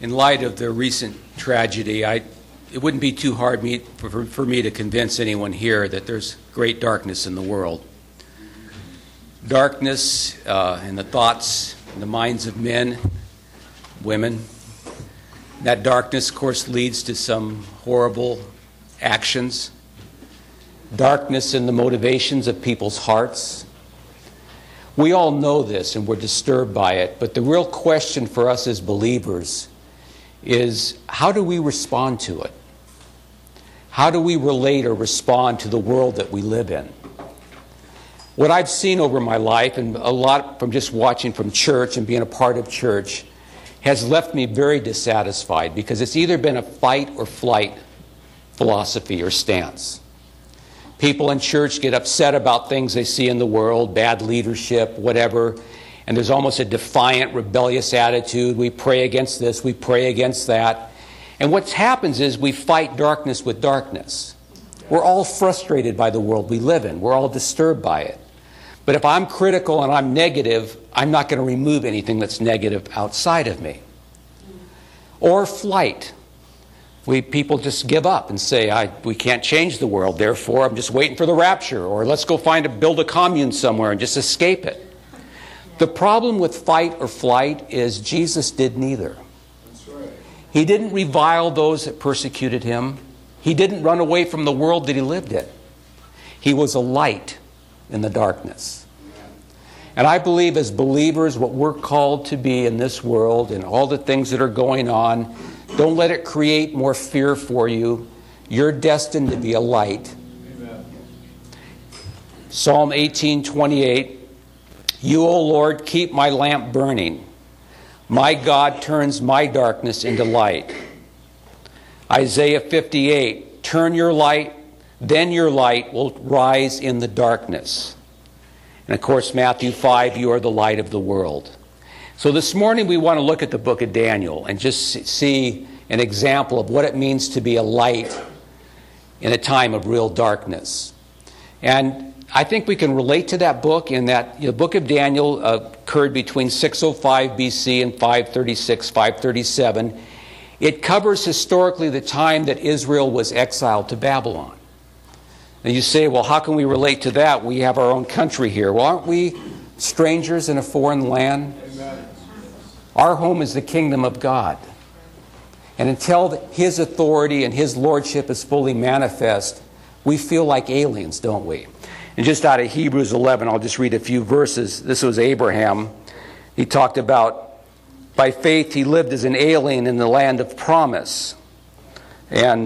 In light of the recent tragedy, it wouldn't be too hard for me to convince anyone here that there's great darkness in the world. Darkness in the thoughts and the minds of men, women. That darkness, of course, leads to some horrible actions. Darkness in the motivations of people's hearts. We all know this and we're disturbed by it, but the real question for us as believers is, how do we respond to it? How do we relate or respond to the world that we live in? What I've seen over my life, and a lot from just watching from church and being a part of church, has left me very dissatisfied because it's either been a fight or flight philosophy or stance. People in church get upset about things they see in the world, bad leadership, whatever, and there's almost a defiant, rebellious attitude. We pray against this, we pray against that. And what happens is we fight darkness with darkness. We're all frustrated by the world we live in. We're all disturbed by it. But if I'm critical and I'm negative, I'm not going to remove anything that's negative outside of me. Or flight. People just give up and say, we can't change the world, therefore I'm just waiting for the rapture. Or let's go build a commune somewhere and just escape it. The problem with fight or flight is Jesus did neither. That's right. He didn't revile those that persecuted him. He didn't run away from the world that he lived in. He was a light in the darkness. And I believe as believers, what we're called to be in this world and all the things that are going on, don't let it create more fear for you. You're destined to be a light. Amen. Psalm 18:28, you, O Lord, keep my lamp burning. My God turns my darkness into light. Isaiah 58, turn your light, then your light will rise in the darkness. And of course, Matthew 5, you are the light of the world. So this morning we want to look at the book of Daniel and just see an example of what it means to be a light in a time of real darkness. And I think we can relate to that book in that the book of Daniel occurred between 605 BC and 536, 537. It covers historically the time that Israel was exiled to Babylon. And you say, well, how can we relate to that? We have our own country here. Well, aren't we strangers in a foreign land? Amen. Our home is the kingdom of God. And until his authority and his lordship is fully manifest, we feel like aliens, don't we? And just out of Hebrews 11, I'll just read a few verses. This was Abraham. He talked about, by faith he lived as an alien in the land of promise. And,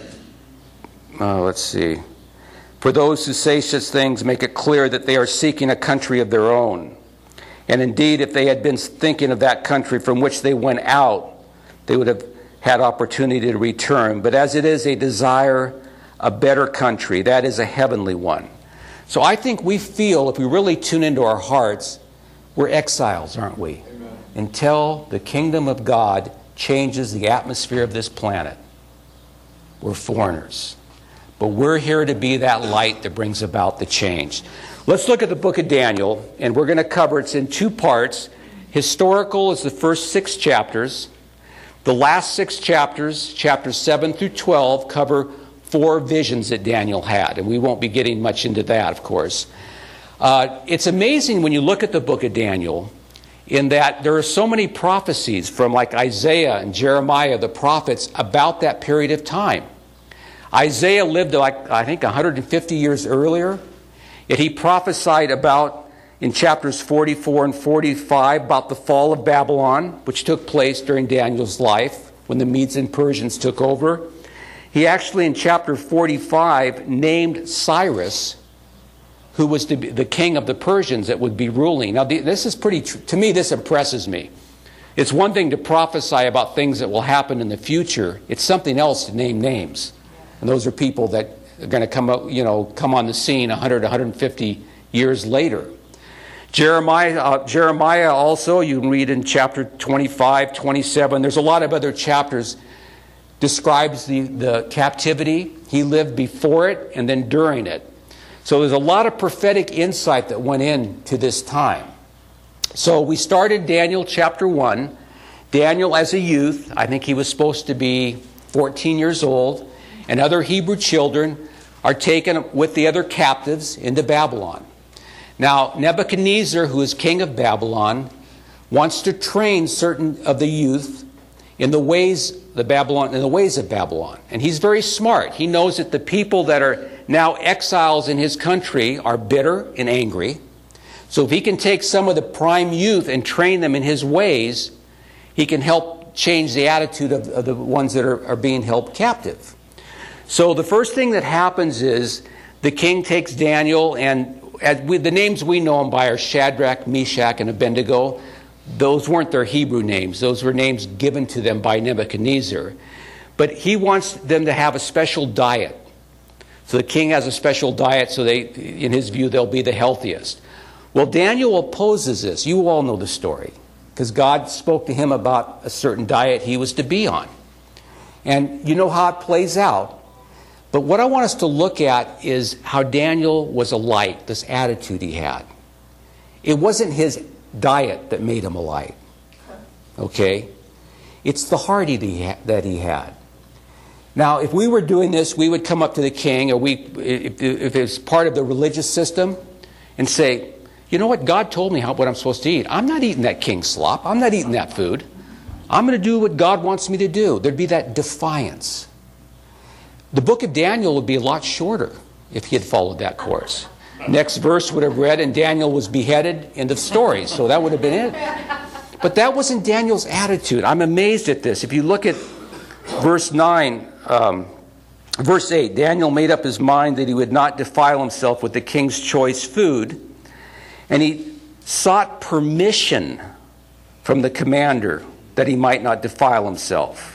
let's see. For those who say such things, make it clear that they are seeking a country of their own. And indeed, if they had been thinking of that country from which they went out, they would have had opportunity to return. But as it is, they desire a better country. That is a heavenly one. So I think we feel, if we really tune into our hearts, we're exiles, aren't we? Amen. Until the kingdom of God changes the atmosphere of this planet. We're foreigners. But we're here to be that light that brings about the change. Let's look at the book of Daniel, and we're going to cover it in two parts. Historical is the first 6 chapters. The last 6 chapters, chapters 7 through 12, cover 4 visions that Daniel had, and we won't be getting much into that, of course. It's amazing when you look at the book of Daniel in that there are so many prophecies from like Isaiah and Jeremiah, the prophets, about that period of time. Isaiah lived I think 150 years earlier, yet he prophesied about in chapters 44 and 45 about the fall of Babylon, which took place during Daniel's life when the Medes and Persians took over. He actually in chapter 45 named Cyrus, who was the king of the Persians that would be ruling. Now this is to me this impresses me. It's one thing to prophesy about things that will happen in the future. It's something else to name names. And those are people that are going to come on the scene 100, 150 years later. Jeremiah also, you can read in chapter 25, 27. There's a lot of other chapters. Describes the captivity. He lived before it and then during it. So there's a lot of prophetic insight that went into this time. So we started Daniel chapter 1. Daniel, as a youth, I think he was supposed to be 14 years old, and other Hebrew children are taken with the other captives into Babylon. Now, Nebuchadnezzar, who is king of Babylon, wants to train certain of the youth in the ways of Babylon. And he's very smart. He knows that the people that are now exiles in his country are bitter and angry. So if he can take some of the prime youth and train them in his ways, he can help change the attitude of the ones that are being held captive. So the first thing that happens is the king takes Daniel, and the names we know him by are Shadrach, Meshach, and Abednego. Those weren't their Hebrew names. Those were names given to them by Nebuchadnezzar. But he wants them to have a special diet. So the king has a special diet, so in his view, they'll be the healthiest. Well, Daniel opposes this. You all know the story, because God spoke to him about a certain diet he was to be on. And you know how it plays out. But what I want us to look at is how Daniel was a light, this attitude he had. It wasn't his diet that made him a light. Okay? It's the heart that he had. Now, if we were doing this, we would come up to the king, or if it's part of the religious system, and say, you know what, God told me what I'm supposed to eat. I'm not eating that king slop. I'm not eating that food. I'm going to do what God wants me to do. There'd be that defiance. The book of Daniel would be a lot shorter if he had followed that course. Next verse would have read, and Daniel was beheaded, end of story. So that would have been it. But that wasn't Daniel's attitude. I'm amazed at this. If you look at verse 8, Daniel made up his mind that he would not defile himself with the king's choice food, and he sought permission from the commander that he might not defile himself.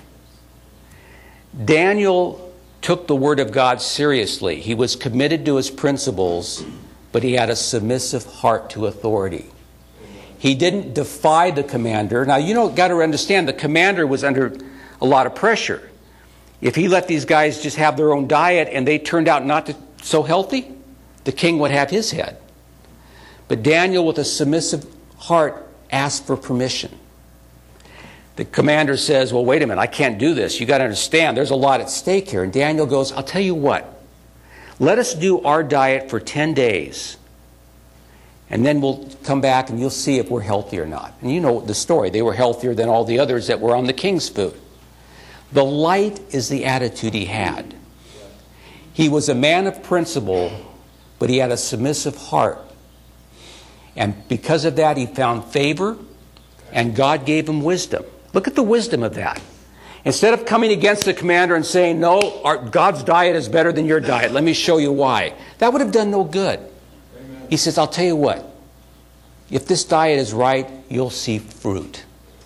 Daniel took the word of God seriously. He was committed to his principles, but he had a submissive heart to authority. He didn't defy the commander. Now, got to understand, the commander was under a lot of pressure. If he let these guys just have their own diet and they turned out not so healthy, the king would have his head. But Daniel, with a submissive heart, asked for permission. The commander says, well, wait a minute, I can't do this. You got to understand, there's a lot at stake here. And Daniel goes, I'll tell you what, let us do our diet for 10 days. And then we'll come back and you'll see if we're healthy or not. And you know the story. They were healthier than all the others that were on the king's food. The light is the attitude he had. He was a man of principle, but he had a submissive heart. And because of that, he found favor, and God gave him wisdom. Look at the wisdom of that. Instead of coming against the commander and saying, no, God's diet is better than your diet, let me show you why. That would have done no good. Amen. He says, I'll tell you what, if this diet is right, you'll see fruit.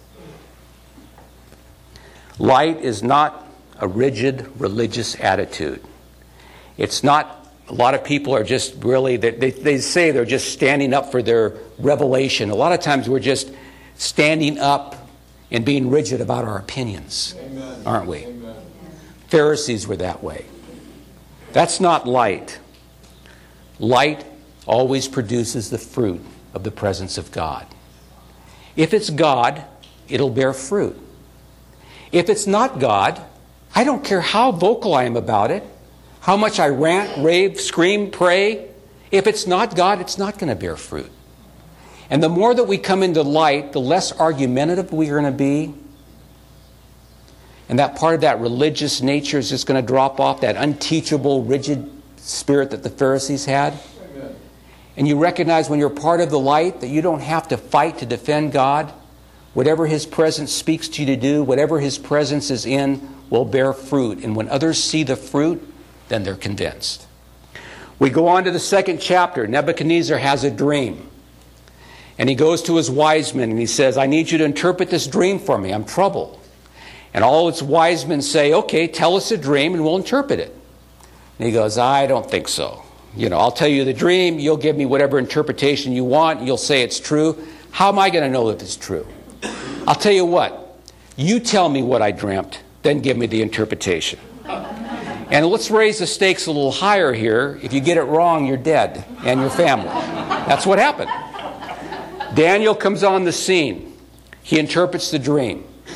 Light is not a rigid religious attitude. It's not, a lot of people are just really, they say they're just standing up for their revelation. A lot of times we're just standing up and being rigid about our opinions. Amen. Aren't we? Amen. Pharisees were that way. That's not light. Light always produces the fruit of the presence of God. If it's God, it'll bear fruit. If it's not God, I don't care how vocal I am about it, how much I rant, rave, scream, pray. If it's not God, it's not going to bear fruit. And the more that we come into light, the less argumentative we're going to be. And that part of that religious nature is just going to drop off, that unteachable, rigid spirit that the Pharisees had. Amen. And you recognize when you're part of the light that you don't have to fight to defend God. Whatever His presence speaks to you to do, whatever His presence is in, will bear fruit. And when others see the fruit, then they're convinced. We go on to the second chapter. Nebuchadnezzar has a dream. And he goes to his wise men and he says, I need you to interpret this dream for me. I'm troubled. And all his wise men say, okay, tell us a dream and we'll interpret it. And he goes, I don't think so. I'll tell you the dream. You'll give me whatever interpretation you want. You'll say it's true. How am I going to know if it's true? I'll tell you what. You tell me what I dreamt, then give me the interpretation. And let's raise the stakes a little higher here. If you get it wrong, you're dead and your family. That's what happened. Daniel comes on the scene. He interprets the dream.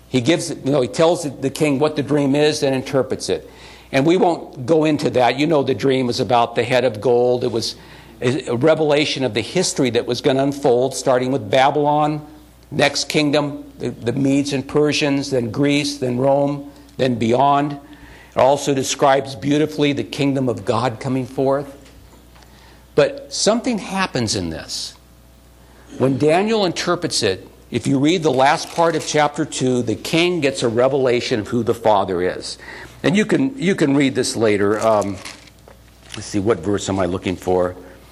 He gives, he tells the king what the dream is, then interprets it. And we won't go into that. You know the dream was about the head of gold. It was a revelation of the history that was going to unfold, starting with Babylon, next kingdom, the Medes and Persians, then Greece, then Rome, then beyond. It also describes beautifully the kingdom of God coming forth. But something happens in this. When Daniel interprets it, if you read the last part of chapter 2, the king gets a revelation of who the Father is. And you can read this later. Let's see, what verse am I looking for?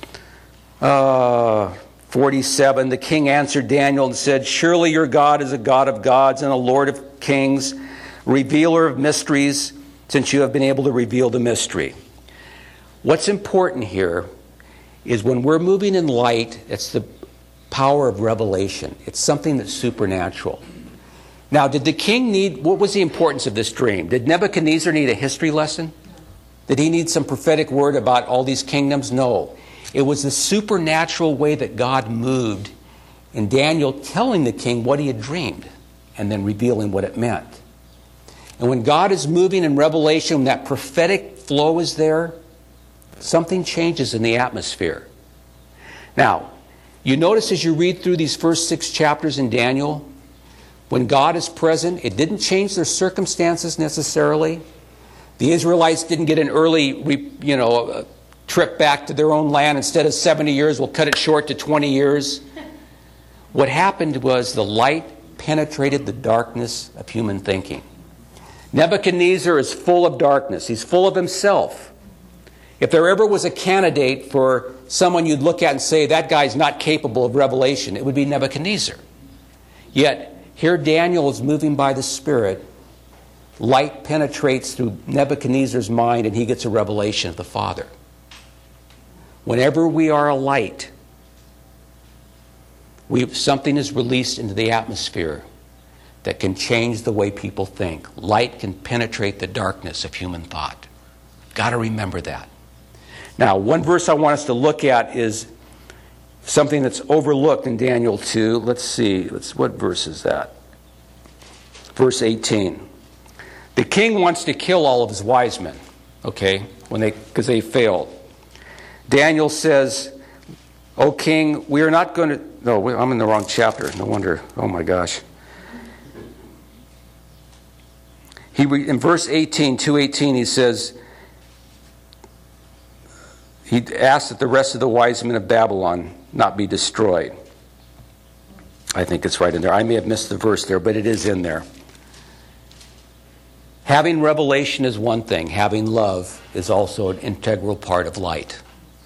47, the king answered Daniel and said, "Surely your God is a God of gods and a Lord of kings, revealer of mysteries, since you have been able to reveal the mystery." What's important here is when we're moving in light, it's the power of revelation. It's something that's supernatural. Now, did the king need, what was the importance of this dream? Did Nebuchadnezzar need a history lesson? Did he need some prophetic word about all these kingdoms? No. It was the supernatural way that God moved in Daniel telling the king what he had dreamed and then revealing what it meant. And when God is moving in revelation, when that prophetic flow is there, something changes in the atmosphere. Now, you notice as you read through these first 6 chapters in Daniel, when God is present, it didn't change their circumstances necessarily. The Israelites didn't get an early, trip back to their own land. Instead of 70 years, we'll cut it short to 20 years. What happened was the light penetrated the darkness of human thinking. Nebuchadnezzar is full of darkness. He's full of himself. If there ever was a candidate for someone you'd look at and say, that guy's not capable of revelation, it would be Nebuchadnezzar. Yet, here Daniel is moving by the Spirit. Light penetrates through Nebuchadnezzar's mind and he gets a revelation of the Father. Whenever we are a light, something is released into the atmosphere that can change the way people think. Light can penetrate the darkness of human thought. Got to remember that. Now, one verse I want us to look at is something that's overlooked in Daniel 2. Let's see. What verse is that? Verse 18. The king wants to kill all of his wise men, okay, because they failed. Daniel says, "O king, we are not going to..." No, I'm in the wrong chapter. No wonder. Oh my gosh. In verse 18, 2:18, he says, he asked that the rest of the wise men of Babylon not be destroyed. I think it's right in there. I may have missed the verse there, but it is in there. Having revelation is one thing. Having love is also an integral part of light.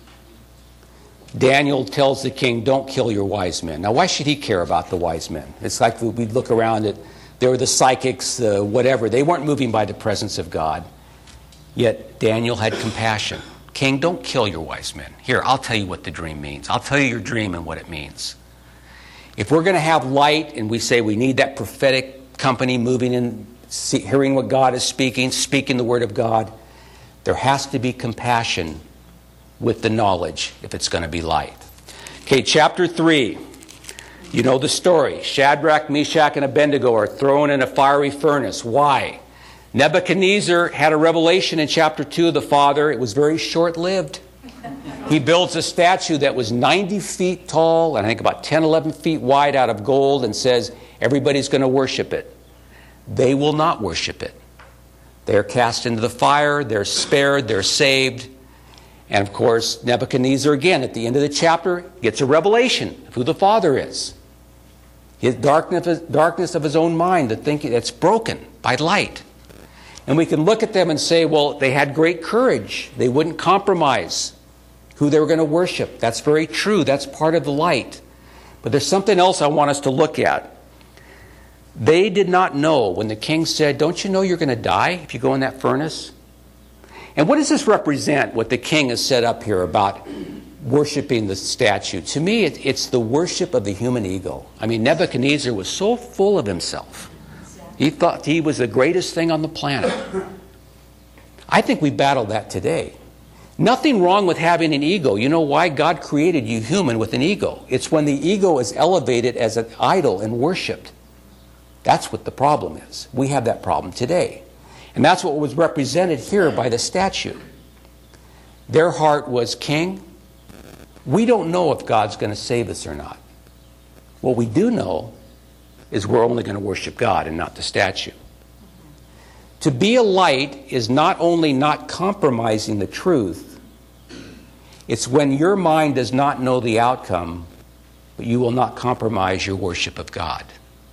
Daniel tells the king, don't kill your wise men. Now, why should he care about the wise men? It's like we look around at, they were the psychics, whatever. They weren't moving by the presence of God. Yet Daniel had compassion. King, don't kill your wise men. Here, I'll tell you what the dream means. I'll tell you your dream and what it means. If we're going to have light and we say we need that prophetic company moving in, hearing what God is speaking the word of God, there has to be compassion with the knowledge if it's going to be light. Okay, chapter 3. You know the story. Shadrach, Meshach, and Abednego are thrown in a fiery furnace. Why? Nebuchadnezzar had a revelation in chapter 2 of the Father. It was very short-lived. He builds a statue that was 90 feet tall and I think about 10, 11 feet wide out of gold and says everybody's going to worship it. They will not worship it. They're cast into the fire. They're spared. They're saved. And of course, Nebuchadnezzar, again, at the end of the chapter, gets a revelation of who the Father is. His darkness of his own mind, the thinking that's broken by light. And we can look at them and say, well, they had great courage. They wouldn't compromise who they were going to worship. That's very true. That's part of the light. But there's something else I want us to look at. They did not know when the king said, don't you know you're going to die if you go in that furnace? And what does this represent, what the king has set up here about worshiping the statue? To me, it's the worship of the human ego. I mean, Nebuchadnezzar was so full of himself. He thought he was the greatest thing on the planet. I think we battle that today. Nothing wrong with having an ego. You know why? God created you human with an ego. It's when the ego is elevated as an idol and worshipped. That's what the problem is. We have that problem today. And that's what was represented here by the statue. Their heart was, King, we don't know if God's going to save us or not. What we do know is we're only going to worship God and not the statue. To be a light is not only not compromising the truth, it's when your mind does not know the outcome, but you will not compromise your worship of God.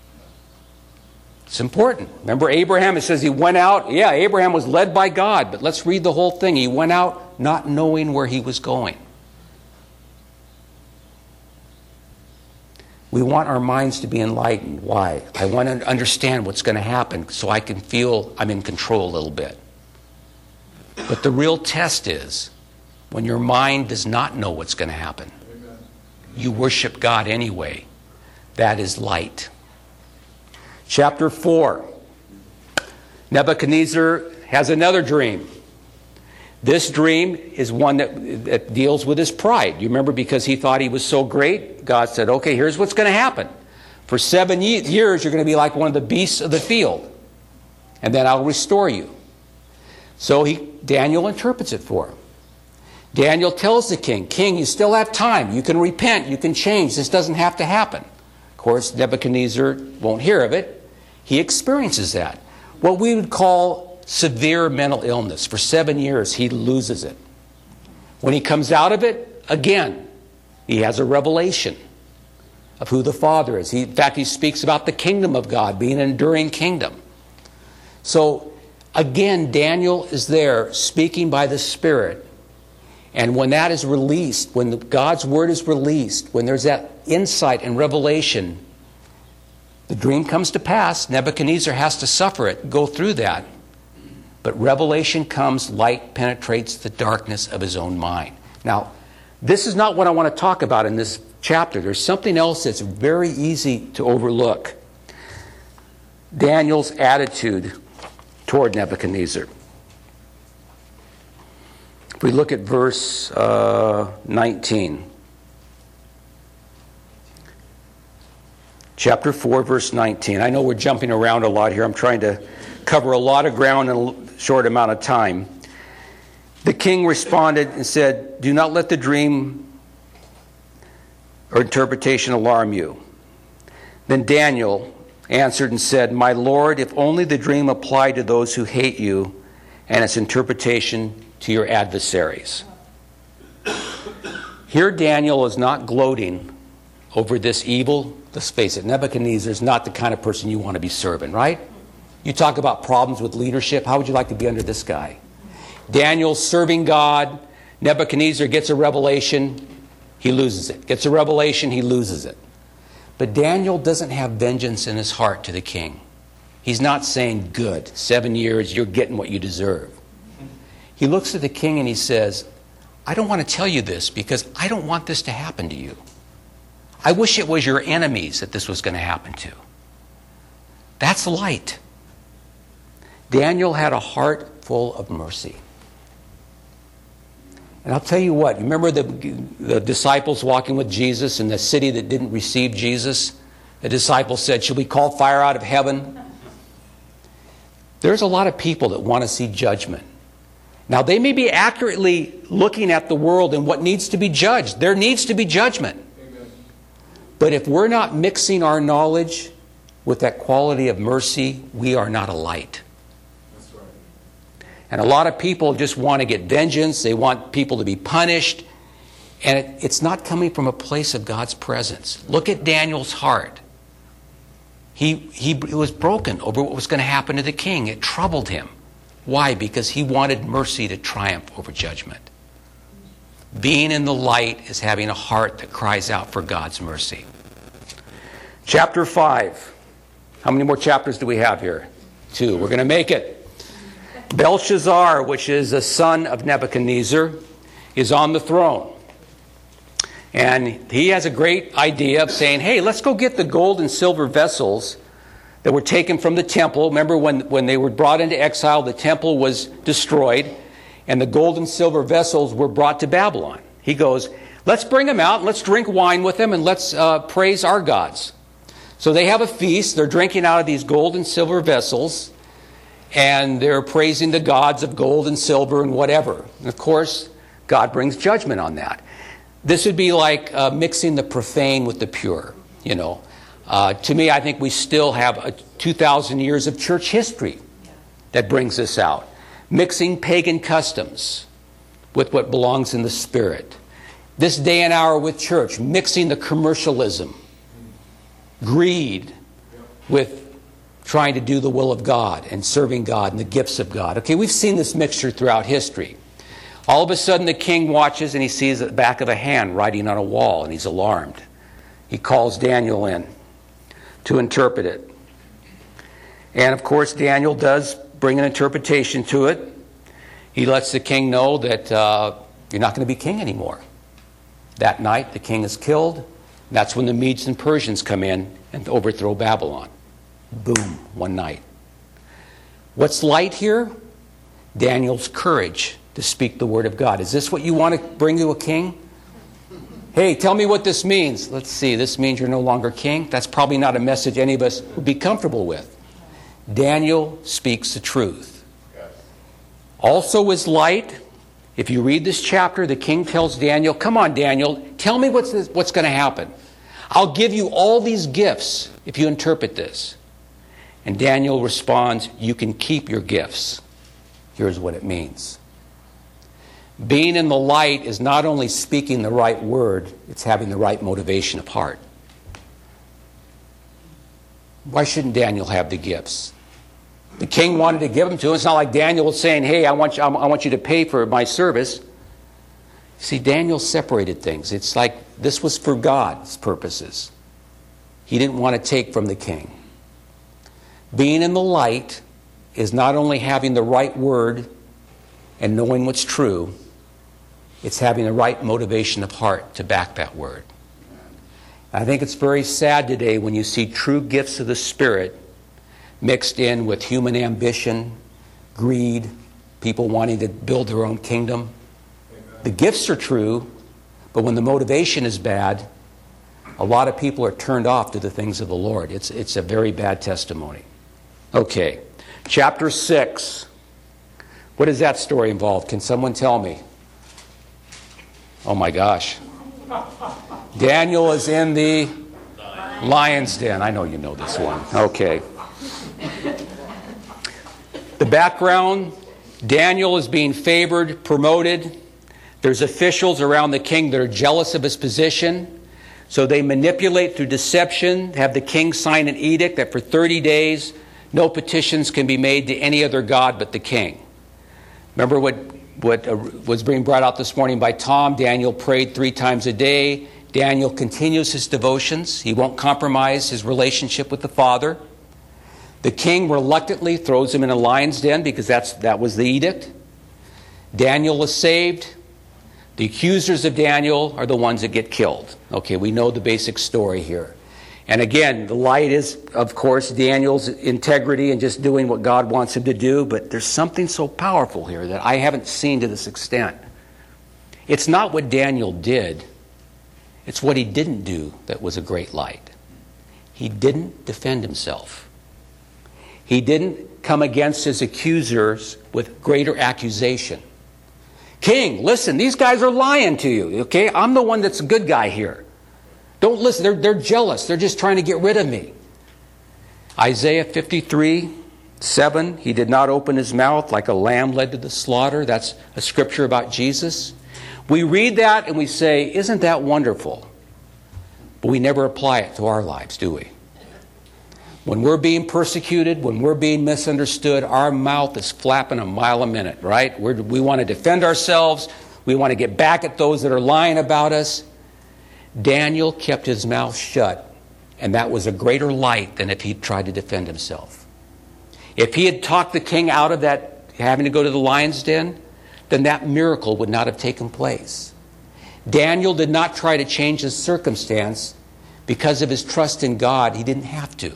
It's important. Remember Abraham, it says he went out. Yeah, Abraham was led by God, but let's read the whole thing. He went out not knowing where he was going. We want our minds to be enlightened. Why? I want to understand what's going to happen so I can feel I'm in control a little bit. But the real test is when your mind does not know what's going to happen. Amen. You worship God anyway. That is light. Chapter 4. Nebuchadnezzar has another dream. This dream is one that deals with his pride. You remember, because he thought he was so great, God said, okay, here's what's going to happen. For 7 years, you're going to be like one of the beasts of the field. And then I'll restore you. So Daniel interprets it for him. Daniel tells the king, King, you still have time. You can repent. You can change. This doesn't have to happen. Of course, Nebuchadnezzar won't hear of it. He experiences that. What we would call severe mental illness. For 7 years, he loses it. When he comes out of it, again, he has a revelation of who the Father is. In fact, he speaks about the kingdom of God being an enduring kingdom. So, again, Daniel is there speaking by the Spirit. And when that is released, when God's word is released, when there's that insight and revelation, the dream comes to pass. Nebuchadnezzar has to suffer it, go through that. But revelation comes, light penetrates the darkness of his own mind. Now, this is not what I want to talk about in this chapter. There's something else that's very easy to overlook. Daniel's attitude toward Nebuchadnezzar. If we look at verse 19. Chapter 4, verse 19. I know we're jumping around a lot here. I'm trying to cover a lot of ground in a short amount of time. The king responded and said, do not let the dream or interpretation alarm you. Then Daniel answered and said, my lord, if only the dream applied to those who hate you and its interpretation to your adversaries. Here Daniel is not gloating over this evil. Let's face it, Nebuchadnezzar is not the kind of person you want to be serving, right? You talk about problems with leadership. How would you like to be under this guy? Daniel's serving God. Nebuchadnezzar gets a revelation. He loses it. Gets a revelation. He loses it. But Daniel doesn't have vengeance in his heart to the king. He's not saying, good, 7 years, you're getting what you deserve. He looks at the king and he says, I don't want to tell you this because I don't want this to happen to you. I wish it was your enemies that this was going to happen to. That's light. Daniel had a heart full of mercy. And I'll tell you what, remember the disciples walking with Jesus in the city that didn't receive Jesus? The disciples said, should we call fire out of heaven? There's a lot of people that want to see judgment. Now, they may be accurately looking at the world and what needs to be judged. There needs to be judgment. Amen. But if we're not mixing our knowledge with that quality of mercy, we are not a light. That's right. And a lot of people just want to get vengeance. They want people to be punished. And it's not coming from a place of God's presence. Look at Daniel's heart. He was broken over what was going to happen to the king. It troubled him. Why? Because he wanted mercy to triumph over judgment. Being in the light is having a heart that cries out for God's mercy. Chapter 5. How many more chapters do we have here? 2. We're going to make it. Belshazzar, which is the son of Nebuchadnezzar, is on the throne. And he has a great idea of saying, hey, let's go get the gold and silver vessels that were taken from the temple. Remember when they were brought into exile, the temple was destroyed, and the gold and silver vessels were brought to Babylon. He goes, let's bring them out, let's drink wine with them, and let's praise our gods. So they have a feast. They're drinking out of these gold and silver vessels, and they're praising the gods of gold and silver and whatever. And of course, God brings judgment on that. This would be like mixing the profane with the pure, you know. To me, I think we still have 2,000 years of church history that brings this out. Mixing pagan customs with what belongs in the Spirit. This day and hour with church, mixing the commercialism, greed, with trying to do the will of God and serving God and the gifts of God. Okay, we've seen this mixture throughout history. All of a sudden the king watches and he sees the back of a hand writing on a wall, and he's alarmed. He calls Daniel in to interpret it. And of course Daniel does bring an interpretation to it. He lets the king know that you're not going to be king anymore. That night the king is killed. That's when the Medes and Persians come in and overthrow Babylon. Boom, one night. What's light here? Daniel's courage to speak the word of God. Is this what you want to bring to a king? Hey, tell me what this means. Let's see, this means you're no longer king. That's probably not a message any of us would be comfortable with. Daniel speaks the truth. Also is light. If you read this chapter, the king tells Daniel, come on, Daniel, tell me what's going to happen. I'll give you all these gifts if you interpret this. And Daniel responds, you can keep your gifts. Here's what it means. Being in the light is not only speaking the right word, it's having the right motivation of heart. Why shouldn't Daniel have the gifts? The king wanted to give them to him. It's not like Daniel was saying, hey, I want you to pay for my service. See, Daniel separated things. It's like this was for God's purposes. He didn't want to take from the king. Being in the light is not only having the right word and knowing what's true, it's having the right motivation of heart to back that word. I think it's very sad today when you see true gifts of the Spirit mixed in with human ambition, greed, people wanting to build their own kingdom. Amen. The gifts are true, but when the motivation is bad, a lot of people are turned off to the things of the Lord. It's a very bad testimony. Okay, chapter 6. What does that story involve? Can someone tell me? Oh my gosh. Daniel is in the lion's den. I know you know this one. Okay. The background, Daniel is being favored, promoted. There's officials around the king that are jealous of his position. So they manipulate through deception, have the king sign an edict that for 30 days, no petitions can be made to any other god but the king. Remember what was being brought out this morning by Tom? Daniel prayed 3 times a day. Daniel continues his devotions. He won't compromise his relationship with the Father. The king reluctantly throws him in a lion's den because that was the edict. Daniel is saved. The accusers of Daniel are the ones that get killed. Okay, we know the basic story here. And again, the light is, of course, Daniel's integrity and just doing what God wants him to do. But there's something so powerful here that I haven't seen to this extent. It's not what Daniel did. It's what he didn't do that was a great light. He didn't defend himself. He didn't come against his accusers with greater accusation. King, listen, these guys are lying to you, okay? I'm the one that's a good guy here. Don't listen. They're jealous. They're just trying to get rid of me. Isaiah 53:7, he did not open his mouth like a lamb led to the slaughter. That's a scripture about Jesus. We read that and we say, isn't that wonderful? But we never apply it to our lives, do we? When we're being persecuted, when we're being misunderstood, our mouth is flapping a mile a minute, right? We want to defend ourselves. We want to get back at those that are lying about us. Daniel kept his mouth shut, and that was a greater light than if he'd tried to defend himself. If he had talked the king out of that, having to go to the lion's den, then that miracle would not have taken place. Daniel did not try to change his circumstance. Because of his trust in God, he didn't have to.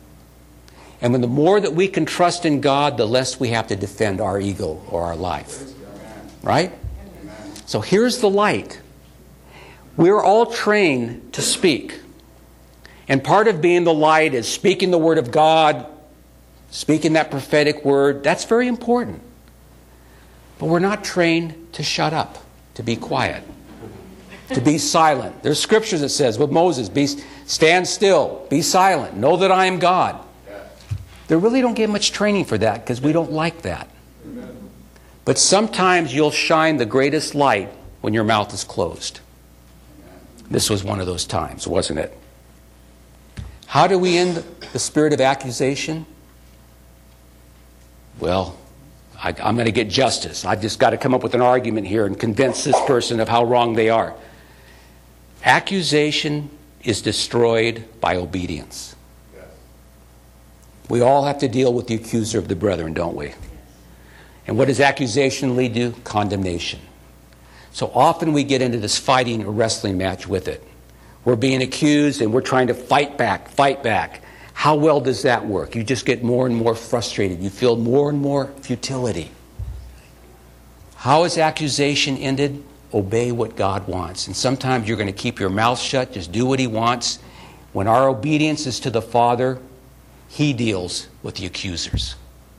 And when the more that we can trust in God, the less we have to defend our ego or our life. Right? So here's the light. We're all trained to speak. And part of being the light is speaking the word of God, speaking that prophetic word. That's very important. But we're not trained to shut up, to be quiet, to be silent. There's scriptures that says with Moses, stand still, be silent, know that I am God. They really don't get much training for that because we don't like that. But sometimes you'll shine the greatest light when your mouth is closed. This was one of those times, wasn't it? How do we end the spirit of accusation? Well, I'm going to get justice. I've just got to come up with an argument here and convince this person of how wrong they are. Accusation is destroyed by obedience. We all have to deal with the accuser of the brethren, don't we? And what does accusation lead to? Condemnation. So often we get into this fighting or wrestling match with it. We're being accused and we're trying to fight back, fight back. How well does that work? You just get more and more frustrated. You feel more and more futility. How is accusation ended? Obey what God wants. And sometimes you're going to keep your mouth shut, just do what He wants. When our obedience is to the Father, He deals with the accusers.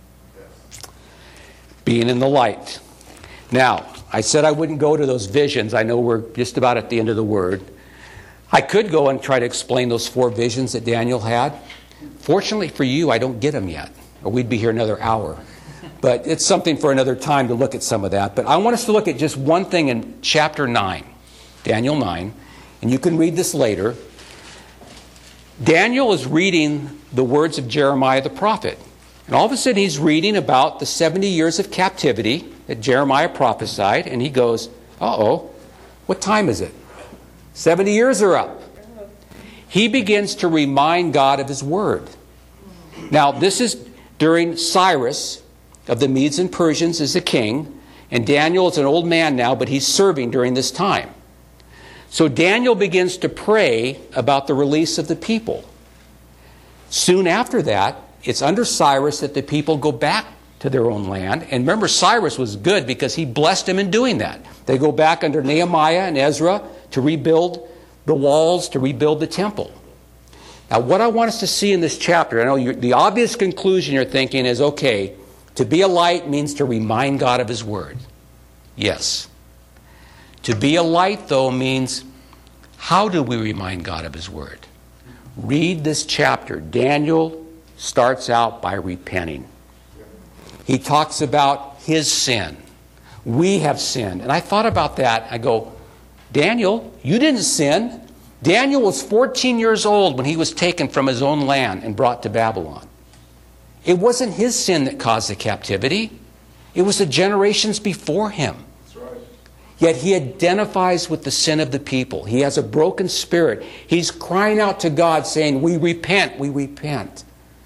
Being in the light. Now, I said I wouldn't go to those visions. I know we're just about at the end of the Word. I could go and try to explain those 4 visions that Daniel had. Fortunately for you, I don't get them yet, or we'd be here another hour. But it's something for another time to look at some of that. But I want us to look at just one thing in chapter 9, Daniel 9, and you can read this later. Daniel is reading the words of Jeremiah the prophet. And all of a sudden he's reading about the 70 years of captivity that Jeremiah prophesied, and he goes, uh-oh, what time is it? 70 years are up. He begins to remind God of His word. Now, this is during Cyrus of the Medes and Persians as the king, and Daniel is an old man now, but he's serving during this time. So Daniel begins to pray about the release of the people. Soon after that, it's under Cyrus that the people go back to their own land. And remember, Cyrus was good because he blessed them in doing that. They go back under Nehemiah and Ezra to rebuild the walls, to rebuild the temple. Now, what I want us to see in this chapter, I know the obvious conclusion you're thinking is, okay, to be a light means to remind God of His word. Yes. To be a light, though, means how do we remind God of His word? Read this chapter. Daniel starts out by repenting. He talks about his sin. We have sinned. And I thought about that. I go, Daniel, you didn't sin. Daniel was 14 years old when he was taken from his own land and brought to Babylon. It wasn't his sin that caused the captivity. It was the generations before him. That's right. Yet he identifies with the sin of the people. He has a broken spirit. He's crying out to God saying, we repent, we repent.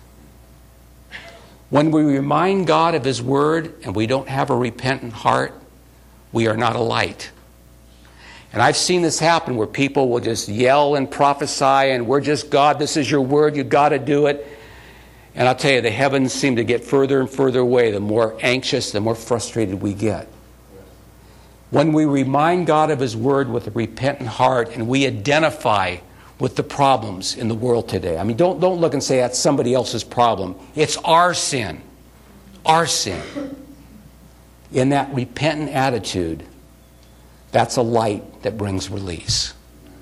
When we remind God of His word and we don't have a repentant heart, we are not a light. And I've seen this happen where people will just yell and prophesy and we're just God, this is your word, you've got to do it. And I'll tell you, the heavens seem to get further and further away. The more anxious, the more frustrated we get. When we remind God of His word with a repentant heart and we identify with the problems in the world today. I mean, don't look and say that's somebody else's problem. It's our sin. Our sin. In that repentant attitude, that's a light that brings release.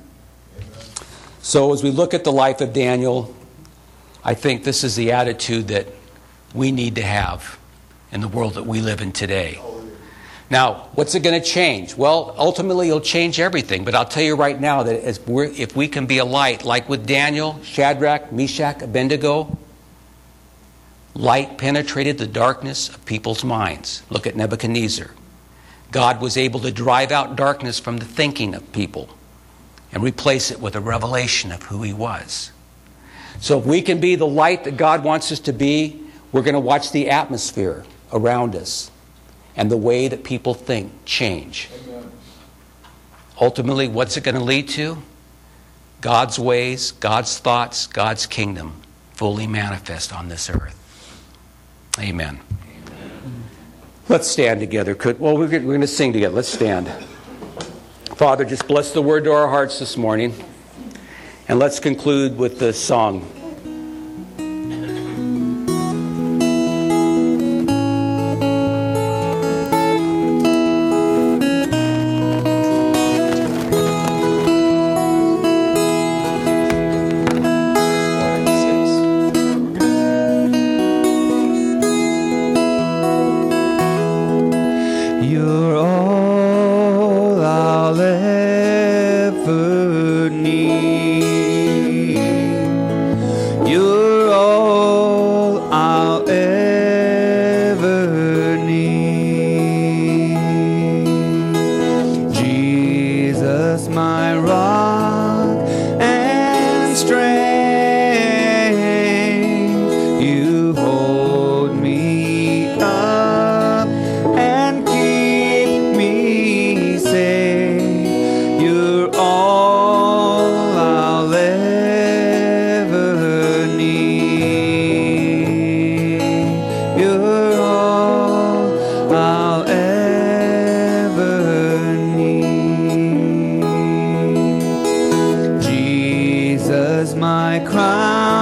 So as we look at the life of Daniel, I think this is the attitude that we need to have in the world that we live in today. Now, what's it going to change? Well, ultimately it'll change everything. But I'll tell you right now that if we can be a light, like with Daniel, Shadrach, Meshach, Abednego, light penetrated the darkness of people's minds. Look at Nebuchadnezzar. God was able to drive out darkness from the thinking of people and replace it with a revelation of who He was. So if we can be the light that God wants us to be, we're going to watch the atmosphere around us and the way that people think change. Amen. Ultimately, what's it going to lead to? God's ways, God's thoughts, God's kingdom fully manifest on this earth. Amen. Amen. Let's stand together. Well, we're going to sing together. Let's stand. Father, just bless the word to our hearts this morning. And let's conclude with the song. You're all I'll ever need. You're all I'll ever need. Jesus, my rock and strength, you hold me up and keep me safe. You're all I'll ever need. You're all I'll ever need. Jesus, my crown